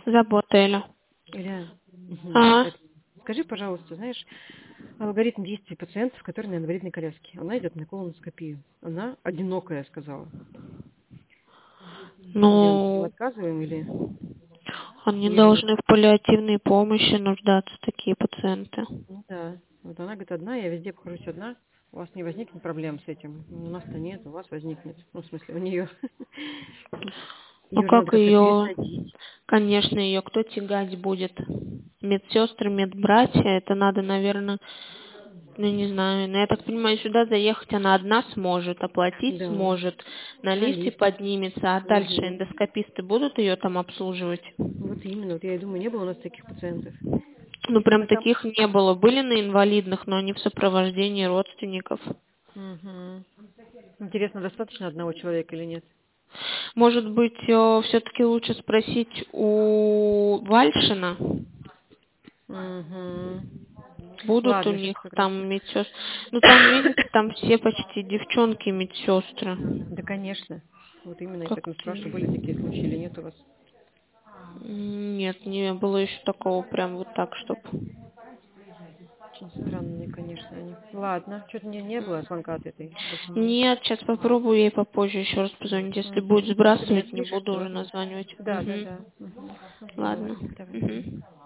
Забота, Эля. Илья, А, скажи, пожалуйста, знаешь, алгоритм действий пациентов, которые на инвалидной коляске. Она идет на колоноскопию. Она одинокая, сказала. Мы ну, отказываем или они ей же... должны в паллиативной помощи нуждаться, такие пациенты. Ну да. Вот она говорит, одна, я везде обхожусь одна. У вас не возникнет проблем с этим. У нас-то нет, у вас возникнет. Ну, в смысле, у нее. Ну Ее же надо как как-то ее, пересадить. конечно, ее кто тягать будет? Медсестры, медбратья, это надо, наверное, ну не знаю, но я так понимаю, сюда заехать она одна сможет, оплатить Да. сможет, на На лифте лифте. поднимется, а дальше Угу. эндоскописты будут ее там обслуживать? Вот именно. Вот я и думаю, не было у нас таких пациентов. Ну прям Мы там... таких не было, были на инвалидных, но они в сопровождении родственников. Угу. Интересно, достаточно одного человека или нет? Может быть, все-таки лучше спросить у Вальшина, Угу. будут у Ладно, сейчас них как раз. там медсестры. Ну там, видите, там все почти девчонки медсестры. Да, конечно. Вот именно, я Как поэтому спрашиваю, были такие случаи или нет у вас? Нет, не было еще такого прям вот так, чтоб. Очень странные, конечно, они. Ладно, что-то не было звонка от этой больше. Нет, сейчас попробую ей попозже еще раз позвонить. Если будет Угу. Если мне сбрасывать, не отпишешь, буду то уже ладно. названивать. Да, да, Угу. да. Угу. Ладно. Давай. Угу.